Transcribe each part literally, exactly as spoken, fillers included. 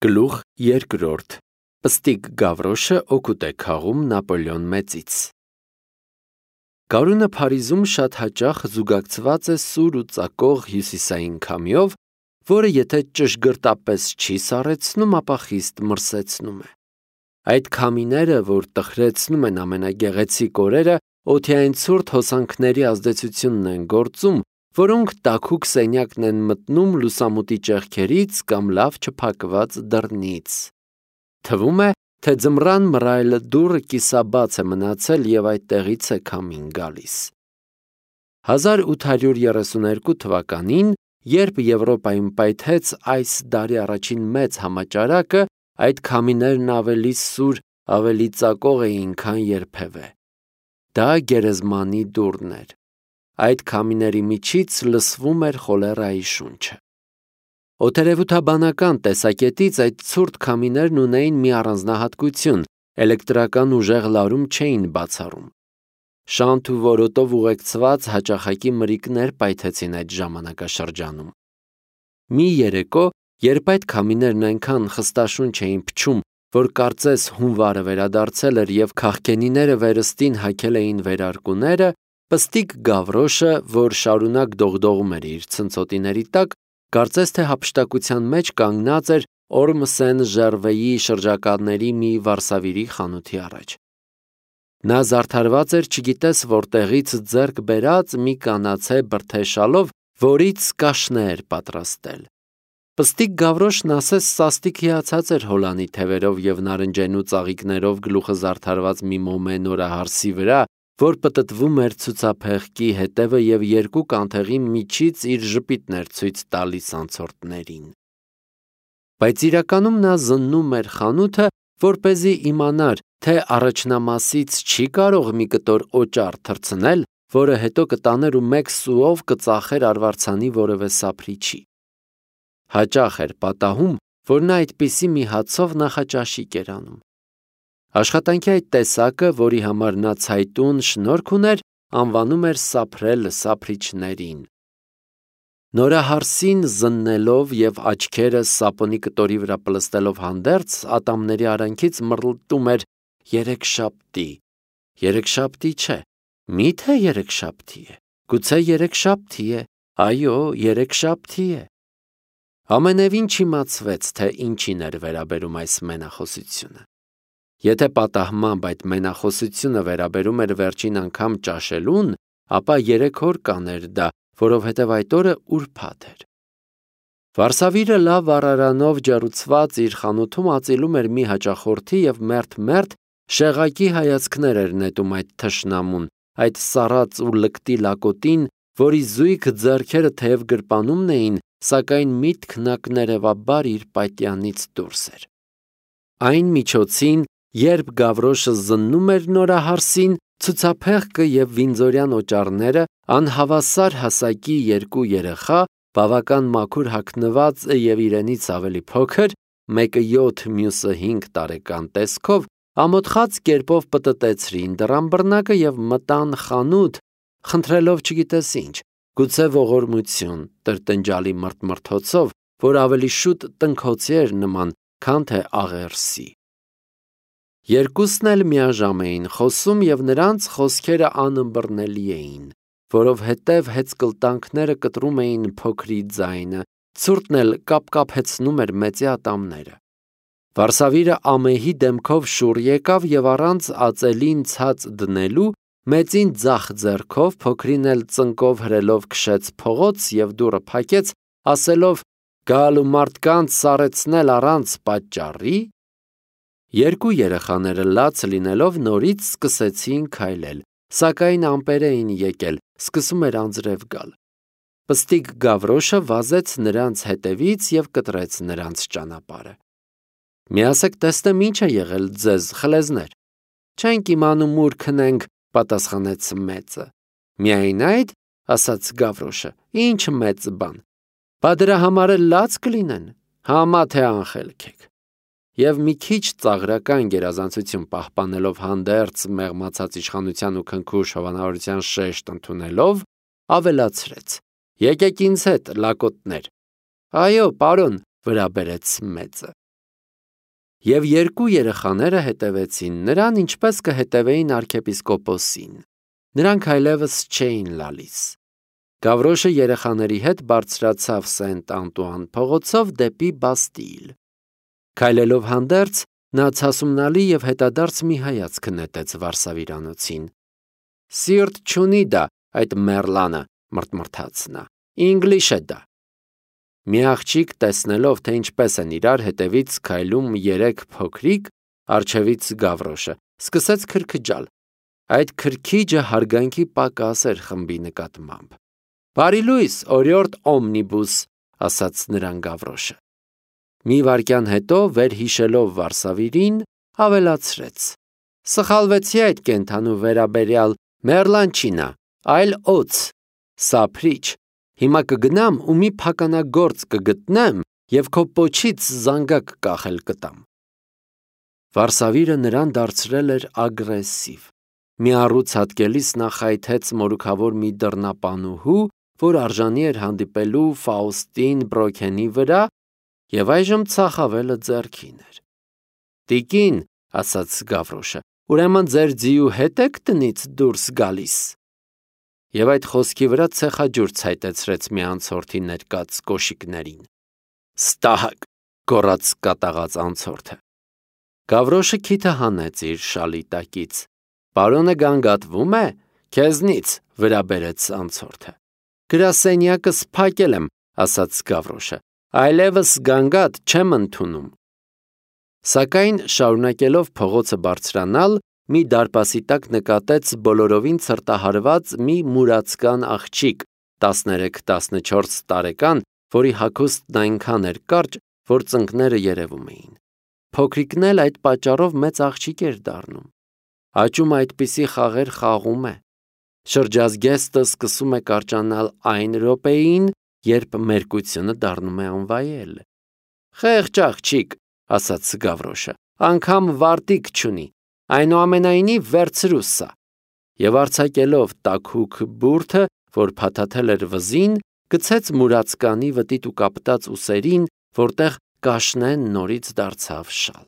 Գլուխ երկրորդ. Պստիկ Գավրոշը օգուտ է քաղում Նապոլեոն Մեծից։ Գարունը Փարիզում շատ հաճախ զուգակցված է սուր ու ծակող հյուսիսային քամիով, որը եթե ճշգրտապես չի սառեցնում, ապա խիստ մրսեցնում է։ Այդ քամիները, որ տխրեցնում են ամենագեղեցիկ օրերը, օդային ցուրտ հոսանքների ազդեցությունն են գործում, որոնք տաքուկ սենյակն են մտնում լուսամուտի ճեղքերից կամ լավ չփակված դռնից։ Թվում է, թե ձմռան մռայլ դուռը կիսաբաց է մնացել և այդտեղից է քամին գալիս։ հազար ութ հարյուր երեսուն երկու թվականին, երբ Եվրոպայում պայթեց այս դարի առաջին մեծ համաճարակը, այդ քամիներն ավելի սուր, ավելի ծակող էին, քան երբևէ։ Դա գերեզմանի դուռն էր։ Այդ քամիների միջից լսվում էր խոլերայի շունչը։ Օդերևութաբանական տեսակետից այդ ցուրտ քամիներն ունեին մի առանձնահատկություն՝ էլեկտրական ուժեղ լարում չէին բացառում։ Շանթ ու որոտով ուղեկցված հաճախակի մրրիկներ պայթեցին այդ ժամանակաշրջանում։ Մի երեկո, երբ այդ քամիներն այնքան խստաշունչ էին փչում, որ կարծես հունվարը վերադարձել էր և քաղքենիները վերստին հագել էին վերարկուները, Պստիկ Գավրոշը, որ շարունակ դողդողում էր իր ցնցոտիների տակ, կարծես թե հափշտակության մեջ կանգնած էր Օրմ Սեն-Ժերվեի շրջակաների մի վարսավիրի խանութի առաջ։ Նա զարդարված էր չգիտես որտեղից ձեռք բերած մի կանացե բրդե շալով, որից կաշնե էր պատրաստել։ Պստիկ Գավրոշն ասես սաստիկ հիացած էր հոլանի թևերով և նարնջենու ծաղիկներով գլուխը զարդարված մի մոմե նորահարսի վրա, որ պտտվում էր ցուցափեղկի հետևը և երկու կանթեղի միջից իր ժպիտն էր ցույց տալիս անցորդներին։ Բայց իրականում նա զննում էր խանութը, որպեսզի իմանար, թե առաջնամասից չի կարող մի կտոր օճառ թռցնել, որը հետո կտաներ ու մեկ սուով կծախեր արվարձանի որևէ սափրիչի։ Հաճախ էր պատահում, որ նա այդպիսի մի հացով նախաճաշիկ էր անում։ Աշխատանքի այդ տեսակը, որի համար նա ցայտուն շնորհք ուներ, անվանում էր սափրել սափրիչներին։ Նորահարսին զննելով և աչքերը սապոնի կտորի վրա պլստելով հանդերձ, ատամների արանքից մռլտում էր երեքշաբթի։ Երեքշաբթի չէ, մի՞թե երեքշաբթի է, գուցե երեքշաբթի է, այո, երեքշաբթի է։ Ամենևին չիմացվեց, թե ինչին էր վերաբերում այս մենախոսությունը։ Եթե պատահմամբ այդ մենախոսությունը վերաբերում էր վերջին անգամ ճաշելուն, ապա երեք օր կաներ դա, որովհետև այդ օրը ուրբաթ էր։ Վարսավիրը լավ վառարանով ջեռուցված իր խանութում ածիլում էր մի հաճախորդի և մերթ-մերթ շեղակի հայացքներ էր նետում այդ թշնամուն, այդ սառած ու լկտի լակոտին, որի զույգ ձեռքերը թեև գրպանումն էին, սակայն միտքն ակներևաբար իր պատյանից դուրս էր։ Այն միջոցին, երբ Գավրոշը զննում էր նորահարսին, ցուցափեղկը և վինձորյան օճառները, անհավասար հասակի երկու երեխա, բավական մաքուր հագնված և իրենից ավելի փոքր, մեկը յոթ, մյուսը հինգ տարեկան տեսքով, ամոթխած կերպով պտտեցրին դռան բռնակը և մտան խանութ, խնդրելով չգիտես ինչ, գուցե ողորմություն, տրտնջալի մռթմռթոցով, որ ավելի շուտ տնքոցի էր նման, քան թե աղերսի։ Երկուսն էլ միաժամ էին խոսում և նրանց խոսքերը անըմբռնելի էին, որովհետև հեծկլտանքները կտրում էին փոքրի ձայնը, ցուրտն էլ կապկապեցնում էր մեծի ատամները։ Վարսավիրը ամեհի դեմքով շուռ եկավ և առանց ածելին ցած դնելու, մեծին ձախ ձեռքով, փոքրին էլ ծնկով հրելով քշեց փողոց և դուռը փակեց, ասելով. «Գալու մարդկանց սառեցնել առանց պատճառի»։ Երկու երեխաները լաց լինելով նորից սկսեցին քայլել, սակայն ամպեր էին եկել, սկսում էր անձրև գալ։ Պստիկ Գավրոշը վազեց նրանց հետևից և կտրեց նրանց ճանապարհը։ «Միասեք տեսնեմ ինչ է եղել ձեզ, խլեզներ»։ «Չենք իմանում ուր քնենք», պատասխանեց մեծը։ «Միայն այդ», ասաց Գավրոշը, «ինչ մեծ բան։ Բա դրա համար էլ լաց կլինեն, համա թե անխելք եք»։ Եվ մի քիչ ծաղրական գերազանցություն պահպանելով հանդերձ մեղմացած իշխանության ու քնքուշ հովանավորության շեշտ ընդունելով, ավելացրեց. «Եկեք ինձ հետ, լակոտներ»։ «Այո, պարոն», վրա բերեց մեծը։ Եվ երկու երեխաները հետևեցին նրան, ինչպես կհետևեին arքեպիսկոպոսին։ Նրանք այլևս չէին լալիս։ Գավրոշը երեխաների հետ բարձրացավ Սենտ Անտուան փողոցով դեպի Բաստիլ։ Քայլելով հանդերձ, նա ցասումնալի եւ հետադարձ մի հայացք նետեց վարսավիրանոցին։ Սիրտ չունի դա, այդ Մերլանը, մրթմրթաց նա։ Ինգլիշ է դա։ Մի աղջիկ տեսնելով, թե ինչպես են իրար հետևից քայլում երեք փոքրիկ, առջևից Գավրոշը, սկսեց քրքջալ։ Այդ քրքիջը հարգանքի պակաս էր խմբի նկատմամբ։ Բարի լույս, օրիորդ օմնիբուս, ասաց նրան Գավրոշը։ Մի վայրկյան հետո, վերհիշելով Վարսավիրին, ավելացրեց. Սխալվեցի այդ կենդանու վերաբերյալ, Մերլան չի նա, այլ օձ, սափրիչ։ Հիմա կգնամ ու մի փականագործ կգտնեմ և քո պոչից զանգակ կախել կտամ։ Վարսավիրը նրան դարձրել էր ագրեսիվ։ Մի առուց հատկելիս նա խայթեց մորուքավոր մի դռնապանուհու, որ արժանի էր հանդիպելու Ֆաուստին Բրոքենի վրա, և այժմ ծախավելը ձեռքին էր։ Տիկին, ասաց Գավրոշը, ուրեմն ձեր ձիու հետ եք տնից դուրս գալիս։ Եվ այդ խոսքի վրա ցեխաջուր ցայտեցրեց մի անցորդի ներկած կոշիկներին։ Ստահակ, գոռաց կատաղած անցորդը։ Գավրոշը քիթը հանեց իր շալի տակից։ Պարոնը գանգատվում է, քեզնից, վրա բերեց անցորդը։ Գրասենյակս փակել եմ, ասաց Գավրոշը, այլևս գանգատ չեմ ընդունում։ Սակայն շարունակելով փողոցը բարձրանալ, մի դարպասի տակ նկատեց բոլորովին ցրտահարված մի մուրացկան աղջիկ, տասներեք-տասնչորս տարեկան, որի հագուստն այնքան էր կարճ, որ ծնկները երևում էին։ Փոքրիկն էլ այդ պատճառով մեծ աղջիկ էր դառնում։ Աճում այդպիսի խաղեր խաղում է։ Շրջազգեստը սկսում է կարճանալ այն րոպեին, երբ մերկությունը դառնում է անվայել։ Խեղճ աղջիկ, ասաց Գավրոշը, անգամ վարտիք չունի, այնուամենայնիվ վերցրու սա։ Եվ արձակելով տաքուկ բուրդը, որ փաթաթել էր վզին, գցեց մուրացկանի վտիտ ու կապտած ուսերին, որտեղ կաշնեն նորից դարձավ շալ։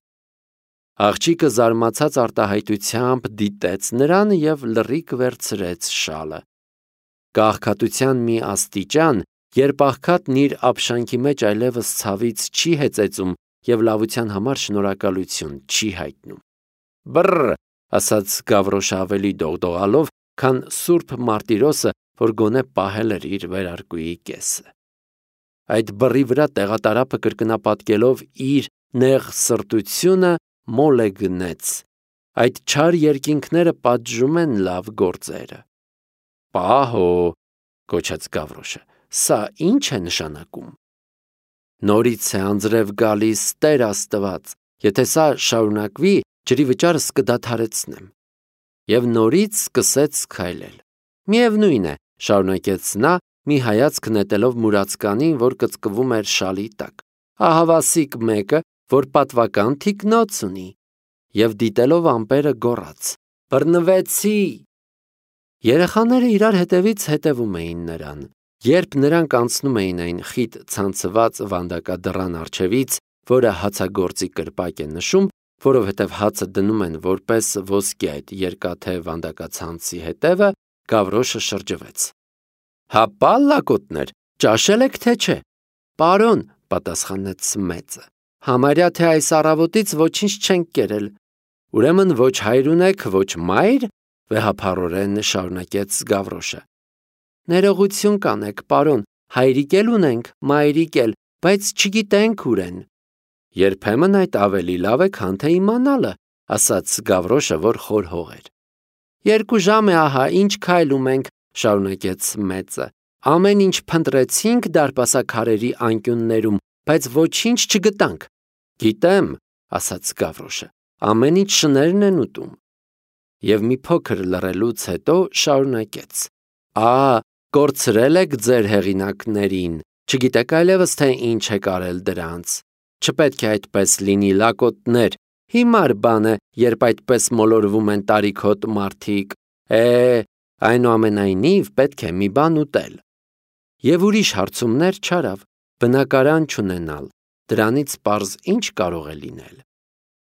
Աղջիկը զարմացած արտահայտությամբ դիտեց նրան և լռիկ վերցրեց շալը։ Կաղքատության մի աստիճան, երբ աղքատն իր ապշանքի մեջ այլևս ցավից չի հեծեծում և լավության համար շնորհակալություն չի հայտնում։ Բռ, ասաց Գավրոշը ավելի դողդողալով, քան Սուրբ Մարտիրոսը, որ գոնե պահել էր իր վերարկուի կեսը։ Այդ բռի վրա տեղատարափը կրկնապատկելով իր նեղ սրտությունը, մոլ է գնեց։ Այդ չար երկինքները պատժում են լավ գործերը։ Պահո, գոչեց Գավրոշը, սա ինչ է նշանակում։ Նորից է անձրև գալիս, Տեր Աստված, եթե սա շարունակվի, ջրի վճարս կդադարեցնեմ։ Եվ նորից սկսեց քայլել։ Միևնույն է, շարունակեց նա, մի հայացք նետելով մուրացկանին, որ կծկվում էր շալի տակ։ Ահավասիկ մեկը, որ պատվական թիկնոց ունի, և դիտելով ամպերը գոռաց. Բռնվեցի։ Երեխաները իրար հետևից հետևում էին նրան։ Երբ նրանք անցնում էին այն խիտ ցանցված վանդակադռան առջևից, որը հացագործի կրպակ է նշում, որովհետև հացը դնում են որպես ոսկի այդ երկաթե վանդակացանցի հետևը, Գավրոշը շրջվեց։ Հապա լակոտներ, ճաշել եք թե չէ։ Պարոն, պատասխանեց մեծը, համարյա թե այս առավոտից ոչինչ չենք կերել։ Ուրեմն ոչ հայր ունեք, ոչ մայր, վեհափառորեն շարունակեց Գավրոշը։ Ներողություն կանեք, պարոն, հայրիկ էլ ունենք, մայրիկ էլ, բայց չգիտենք ուր են։ Երբեմն այդ ավելի լավ է, քան թե իմանալը, ասաց Գավրոշը, որ խորհող էր։ Երկու ժամ է ահա, ինչ քայլում ենք, շարունակեց մեծը։ Ամեն ինչ փնտրեցինք դարպասաքարերի անկյուններում, բայց ոչինչ չգտանք։ Գիտեմ, ասաց Գավրոշը, ամեն ինչ շներն են ուտում։ Եվ մի փոքր լռելուց հետո շարունակեց. Ա, կորցրել եք ձեր հեղինակներին, չգիտեք այլևս թե ինչ եք արել դրանց։ Չպետք է այդպես լինի, լակոտներ, հիմար բան է, երբ այդպես մոլորվում են տարիքոտ մարդիկ։ Է, այնուամենայնիվ պետք է մի բան ուտել։ Եվ ուրիշ հարցումներ չարավ, բնակարան չունենալ, դրանից պարզ ինչ կարող է լինել։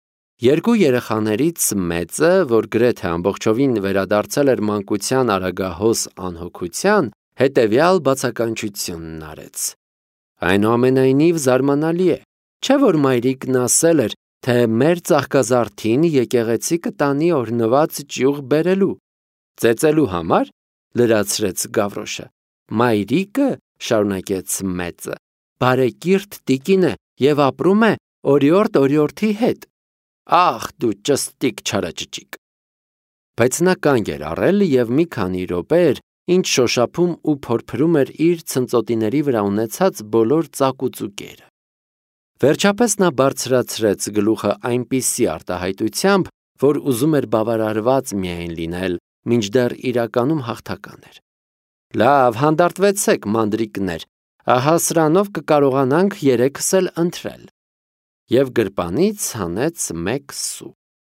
Երկու երեխաներից մեծը, որ գրեթե ամբողջովին վերադարձել էր մանկության արագահոս անհոգության, հետևյալ բացականչությունն արեց. Այնուամենայնիվ զարմանալի է, չէ՞ որ մայրիկն ասել էր, թե մեր ծաղկազարդին եկեղեցի կտանի օրհնված ճյուղ բերելու, ծեծելու համար, լրացրեց Գավրոշը։ Մայրիկը, շարունակեց մեծը, բարեկիրթ տիկին է և ապրում է օրիորդ օրիորդի հետ։ Ախ, դու ճստիկ չարաճճիկ։ Բայց նա կանգ էր առել և մի քանի րոպե էր, ինչ շոշափում ու փորփրում էր իր ցնծոտիների վրա ունեցած բոլոր ծակուծուկերը։ Վերջապես նա բարձրացրեց գլուխը այնպիսի արտահայտությամբ, որ ուզում էր բավարարված միայն լինել, մինչդեռ իրականում հաղթական էր։ Լավ, հանդարտվեցեք, մանրիկներ, ահա սրանով կկարողանանք երեքս էլ ընթրել։ Եվ գրպանից հանեց մեկ սու։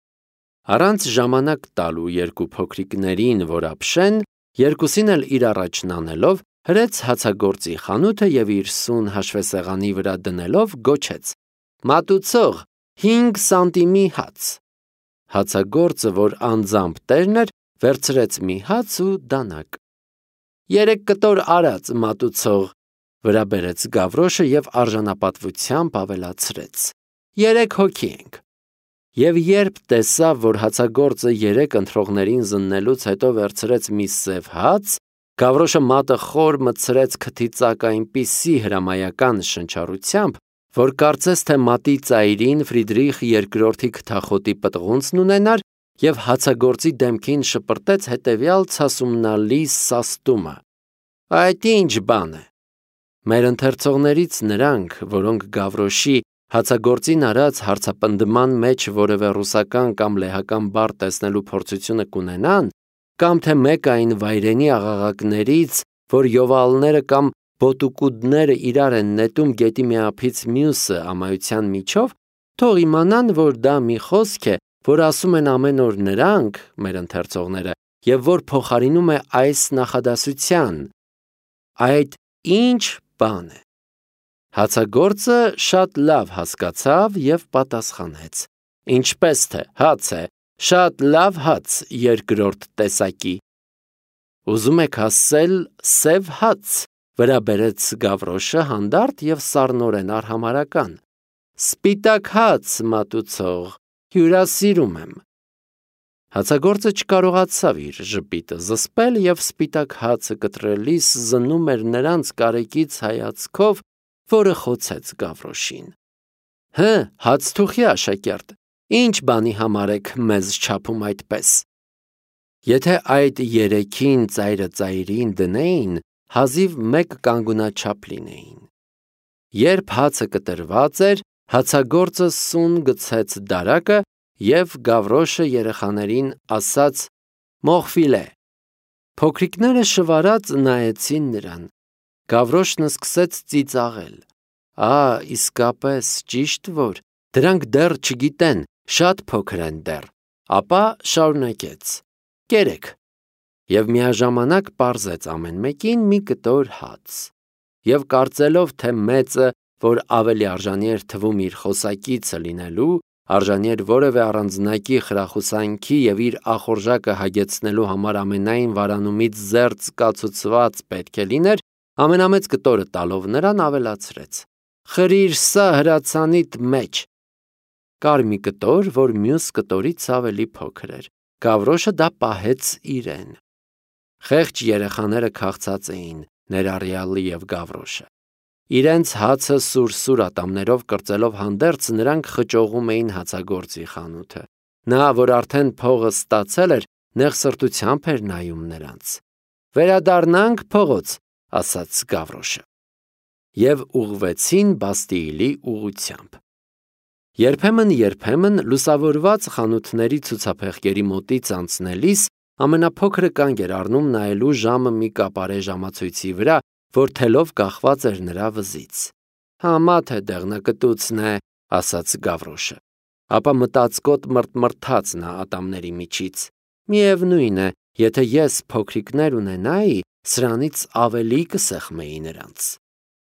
Առանց ժամանակ տալու երկու փոքրիկներին, որ ապշեն, երկուսին էլ իր առաջն անելով, հրեց հացագործի խանութը և իր սուն հաշվեսեղանի վրա դնելով գոչեց. Մատուցող, հինգ սանտիմի հաց։ Հացագործը, որ անձամբ տերն էր, վերցրեց մի հաց ու դանակ։ Երեք կտոր արած, մատուցող, վրա բերեց Գավրոշը և արժանապատվությամբ ավելացրեց. Երեք հոգի ենք։ Եվ երբ տեսավ, որ հացագործը երեք ընթրողներին զննելուց հետո վերցրեց մի սև հաց, Գավրոշը մատը խոր մտցրեց քթի ծակ այնպիսի հրամայական շնչառությամբ, որ կարծես թե մատի ծայրին Ֆրիդրիխ երկրորդի քթախոտի պտղունցն ունենար և հացագործի դեմքին շպրտեց հետևյալ ցասումնալի սաստումը. Այդ ինչ բան է։ Մեր ընթերցողներից նրանք, որոնք Գավրոշի հացագործին արած հարցապնդման մեջ որևէ ռուսական կամ լեհական բառ տեսնելու փորձությունը կունենան, կամ թե մեկ այն վայրենի աղաղակներից, որ յովալները կամ բոտուկուդները իրար են նետում գետի մի ափից մյուսը ամայության միջով, թող իմանան, որ դա մի խոսք է, որ ասում են ամեն օր նրանք, մեր ընթերցողները, և որ փոխարինում է այս նախադասության. այդ ինչ բան է։ Հացագործը շատ լավ հասկացավ և պատասխանեց. Ինչպես թե հաց է, շատ լավ հաց երկրորդ տեսակի։ Ուզում եք ասել սև հաց, վրա բերեց Գավրոշը հանդարտ և սառնորեն արհամարհական։ Սպիտակ հաց, մատուցող, հյուրասիրում եմ։ Հացագործը չկարողացավ իր ժպիտը զսպել և սպիտակ հացը կտրելիս զննում էր նրանց կարեկից հայացքով, որը խոցեց Գավրոշին։ Հը, հացթուխի աշակերտ, ինչ բանի համար եք մեզ չափում այդպես։ Եթե այդ երեքին ծայրը ծայրին դնեին, հազիվ մեկ կանգունաչափ լինեին։ Երբ հացը կտրված էր, հացագործը սուն գցեց դարակը և Գավրոշը երեխաներին ասաց. Մոխվիլե։ Փոքրիկները շվարած նայեցին նրան։ Գավրոշն սկսեց ծիծաղել։ Ա, իսկապես, ճիշտ որ, դրանք դեռ չգիտեն, շատ փոքր են դեռ, ապա շարունակեց. Կերեք։ Եվ միաժամանակ պարզեց ամեն մեկին մի կտոր հաց։ Եվ կարծելով, թե մեծը, որ ավելի արժանի էր թվում իր խոսակիցը լինելու, արժանի էր որևէ առանձնակի խրախուսանքի և իր ախորժակը հագեցնելու համար ամենայն վարանումից զերծ կացուցված պետք է լիներ, ամենամեծ կտորը տալով նրան ավելացրեց. Խրիր սա հրացանիդ մեջ։ Կար մի կտոր, որ մյուս կտորից ավելի փոքր էր։ Գավրոշը դա պահեց իրեն։ Խեղճ երեխաները քաղցած էին, ներառյալ և Գավրոշը։ Իրենց հացը սուր-սուր ատամներով կրծելով հանդերձ նրանք խճողում էին հացագործի խանութը։ Նա, որ արդեն փողը ստացել էր, նեղսրտությամբ էր նայում նրանց։ Վերադառնանք փողոց, ասաց Գավրոշը։ Եվ ուղղվեցին Բաստիլի ուղղությամբ։ Երբեմն-երբեմն լուսավորված խանութների ցուցափեղկերի մոտից անցնելիս ամենափոքրը կանգ էր առնում նայելու ժամը մի կապարե ժամացույցի վրա, որ թելով կախված էր նրա վզից։ Համա թե դեղնակտուցն է, ասաց Գավրոշը։ Ապա մտածկոտ մրթմրթաց նա ատամների միջից։ Միևնույն է, եթե ես փոքրիկներ ունենայի, սրանից ավելի կսեղմեի նրանց։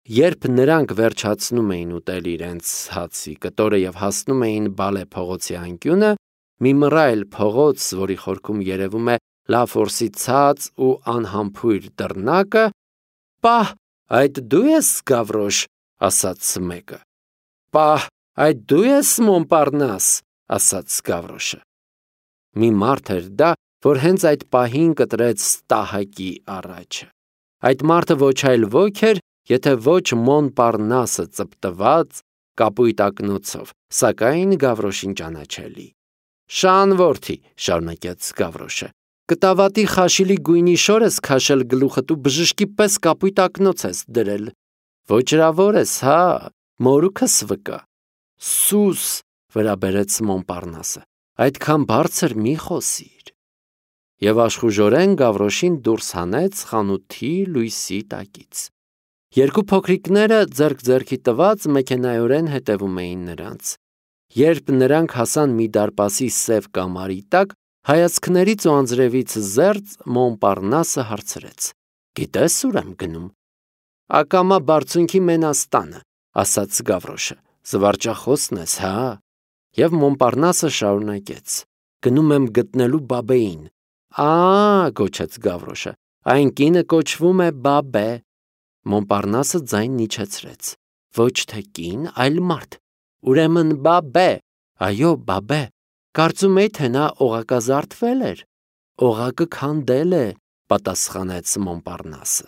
Երբ նրանք վերջացնում էին ուտել իրենց հացի կտորը եւ հասնում էին Բալե փողոցի անկյունը, մի մռայլ փողոց, որի խորքում երևում է լավ որսի ցած ու անհամբույր դռնակը, «Պահ, այդ դու ես Գավրոշ», ասաց մեկը։ «Պահ, այդ դու ես Մոնպարնաս», ասաց Գավրոշը։ Մի մարդ էր դա, որ հենց այդ պահին կտրեց ստահակի առաջը։ Այդ մարդը ոչ այլ ոք էր, եթե ոչ Մոնպարնասը ծպտված կապույտ ակնոցով, սակայն Գավրոշին ճանաչելի։ «Շան որդի», շարունակեց Գավրոշը, «կտավատի խաշիլի գույնի շոր ես քաշել գլուխդ ու բժշկի պես կապույտ ակնոց ես դրել։ Ոճրավոր ես, հա, մորուքս վկա»։ «Սուս», վրա բերեց Մոնպարնասը, «այդքան բարձր մի խոսիր»։ Եվ աշխուժորեն Գավրոշին դուրս հանեց խանութի լույսի տակից։ Երկու փոքրիկները ձեռք ձեռքի տված մեքենայորեն հետևում էին նրանց։ Երբ նրանք հասան մի դարպասի սև կամարի տակ, հայացքներից ու անձրևից զերծ Մոնպարնասը հարցրեց. «Գիտես ուր եմ գնում»։ «Ակամա բարձունքի մենաստանը», ասաց Գավրոշը, «զվարճախոսն ես, հա»։ Եվ Մոնպարնասը շարունակեց. «Գնում եմ գտնելու Բաբեին»։ «Ա՜», գոչեց Գավրոշը, «այն կինը կոչվում է Բաբե»։ Մոնպարնասը ձայնն իջեցրեց. «Ոչ թե կին, այլ մարդ, ուրեմն Բաբե»։ «Այո, Բաբե, կարծում էի, թե նա օղակազարդվել էր»։ «Օղակը քանդել է», պատասխանեց Մոնպարնասը։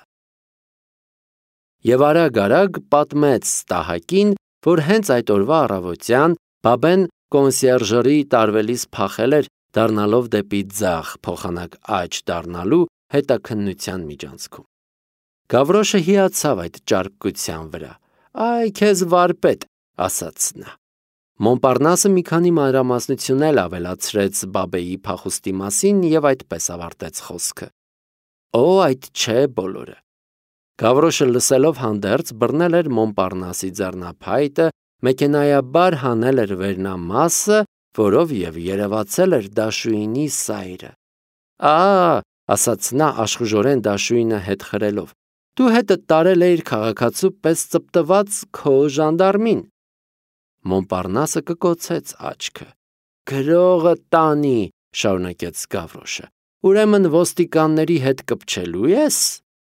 Եվ արագ-արագ պատմեց ստահակին, որ հենց այդ օրվա առավոտյան Բաբեն կոնսիերժերի տարվելիս փախել էր, դառնալով դեպի ձախ փոխանակ աջ դառնալու հետաքննության միջանցքում։ Գավրոշը հիացավ այդ ճարպկության վրա։ «Այ քեզ վարպետ», ասաց նա։ Մոնպարնասը մի քանի մանրամասնություններ ավելացրեց Բաբեի փախուստի մասին եւ այդպես ավարտեց խոսքը։ «Օ, այդ չէ բոլորը»։ Գավրոշը լսելով հանդերձ բռնել էր Մոնպարնասի ձեռնափայտը, մեքենայաբար հանել էր վերնամասը, որով եւ երևացել էր դաշույնի սայրը։ «Ա», ասաց նա աշխուժորեն դաշույնը հետ խրելով, «դու հետդ տարել էիր քաղաքացու պես ծպտված քո ժանդարմին»։ Մոնպարնասը կկոցեց աչքը։ «Գրողը տանի», շարունակեց Գավրոշը, «ուրեմն ոստիկանների հետ կպչելու ես»։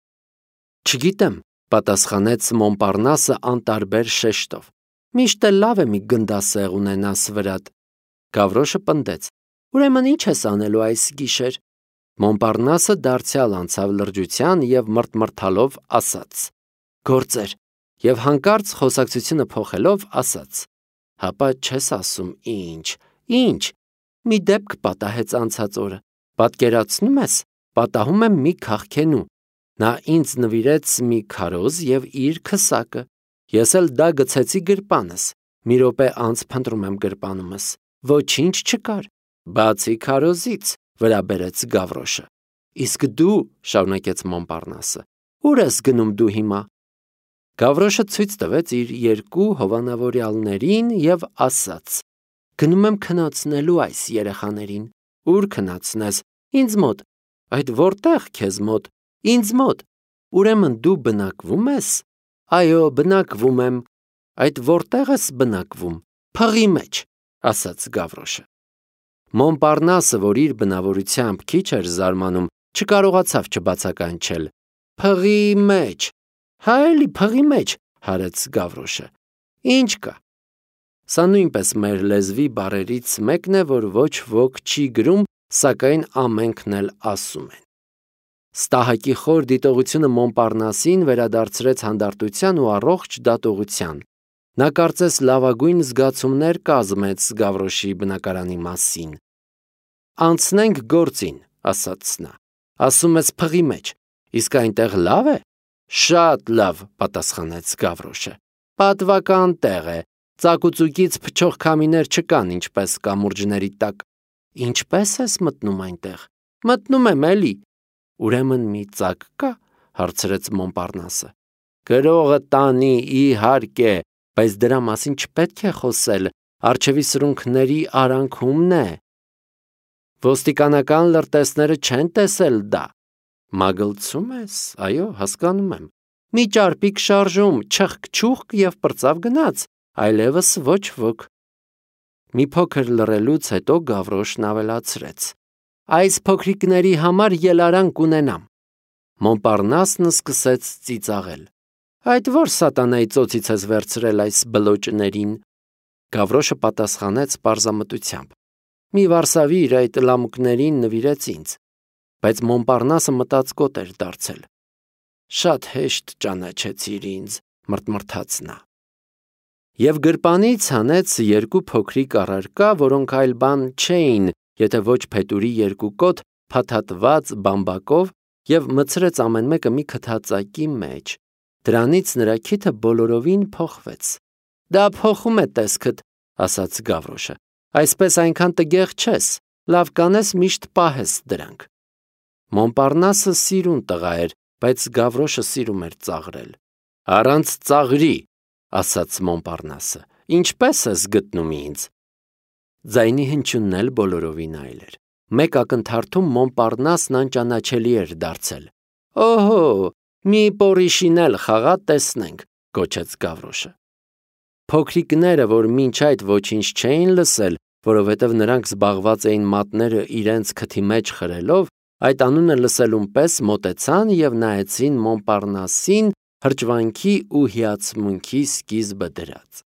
«Չգիտեմ», պատասխանեց Մոնպարնասը անտարբեր շեշտով, «միշտ էլ լավ է մի գնդասեղ ունենաս վրադ»։ Գավրոշը պնդեց. «Ուրեմն ի՞նչ ես անելու այս գիշեր»։ Մոնպարնասը դարձյալ անցավ լրջության եւ մռթմռթալով ասաց. «Գործեր», եւ հանկարծ խոսակցությունը փոխելով ասաց. «Հապա չես ասում ինչ, ինչ, մի դեպք պատահեց անցած օրը, պատկերացնում ես, պատահում եմ մի քաղքենու, նա ինձ նվիրեց մի քարոզ եւ իր քսակը, ես էլ դա գցեցի գրպանս, մի րոպե անց փնտրում եմ գրպանումս, ոչինչ չկար, բացի քարոզից», վրա բերեց Գավրոշը։ «Իսկ դու», շարունակեց Մոնպարնասը, «ուր ես գնում դու հիմա»։ Գավրոշը ցույց տվեց իր երկու հովանավորյալներին եւ ասաց. «Գնում եմ քնացնելու այս երեխաներին»։ «Ուր քնացնես»։ «Ինձ մոտ»։ «Այդ որտեղ քեզ մոտ»։ «Ինձ մոտ»։ «Ուրեմն դու բնակվում ես»։ «Այո, բնակվում եմ»։ «Այդ որտեղ ես բնակվում»։ «Փղի մեջ», ասաց Գավրոշը։ Մոնպարնասը, որ իր բնավորությամբ քիչ էր զարմանում, չկարողացավ չբացականչել. «Փղի մեջ»։ «Հա էլի փղի մեջ», հարեց Գավրոշը։ «Ինչ կա»։ Սա նույնպես մեր լեզվի բառերից մեկն է, որ ոչ ոք չի գրում, սակայն ամենքն էլ ասում են։ Ստահակի խոր դիտողությունը Մոնպարնասին վերադարձրեց հանդարտության ու առողջ դատողության։ Նա կարծես լավագույն զգացումներ կազմեց Գավրոշի բնակարանի մասին։ «Անցնենք գործին», ասաց նա։ «Ասում ես փղի մեջ, իսկ այնտեղ լավ է»։ «Շատ լավ», պատասխանեց Գավրոշը։ «Պատվական տեղ է, ծակուծուկից փչող քամիներ չկան, ինչպես կամուրջների տակ»։ «Ինչպե՞ս ես մտնում այնտեղ»։ «Մտնում եմ էլի»։ «Ուրեմն մի ծակ կա», հարցրեց Մոնպարնասը։ «Գրողը տանի, իհարկե, բայց դրա մասին չպետք է խոսել, առջևի սրունքների արանքումն է։ Ոստիկանական լրտեսները չեն տեսել դա»։ «Մագլցում ես, այո, հասկանում եմ»։ Մի ճարպիկ շարժում, չխկ-չուխկ և պրծավ գնաց, այլևս ոչ ոք։ Մի փոքր լռելուց հետո Գավրոշն ավելացրեց. Այս փոքրիկների համար ելարան կունենամ։ Մոնպարնասն սկսեց ծիծաղել։ Այդ ո՞ր սատանայի ծոցից ես վերցրել այս բլոճներին։ Գավրոշը պատասխանեց պարզամտությամբ. Մի վարսավիր այդ լամուկներին նվիրեց ինձ, բայց Մոնպարնասը մտածկոտ էր դարձել։ Շատ հեշտ ճանաչեցիր ինձ, մրթմրթաց նա։ Եվ գրպանից հանեց երկու փոքրիկ առարկա, որոնք այլ բան չէին, եթե ոչ փետուրի երկու կոթ փաթաթված բամբակով, և մտցրեց ամեն մեկը մի քթածակի մեջ։ Դրանից նրա քիթը բոլորովին փոխվեց։ Դա փոխում է տեսքդ, ասաց Գավրոշը, այսպես այնքան տգեղ չես, լավ կանես միշտ պահես դրանք։ Մոնպարնասը սիրուն տղա էր, բայց Գավրոշը սիրում էր ծաղրել։ Առանց ծաղրի, ասաց Մոնպարնասը, ինչպե՞ս ես գտնում ինձ։ Ձայնի հնչյունն էլ բոլորովին այլ էր։ Մեկ ակնթարթում Մոնպարնասն անճանաչելի էր դարձել։ Օհո, մի պորիշին էլ խաղա տեսնենք, գոչեց Գավրոշը։ Փոքրիկները, որ մինչ այդ ոչինչ չէին լսել, որովհետև նրանք զբաղված էին մատները իրենց քթի մեջ խրելով, այդ անունը լսելուն պես մոտեցան և նայեցին Մոնպարնասին հրճվանքի ու հիացմունքի սկիզբը դրած։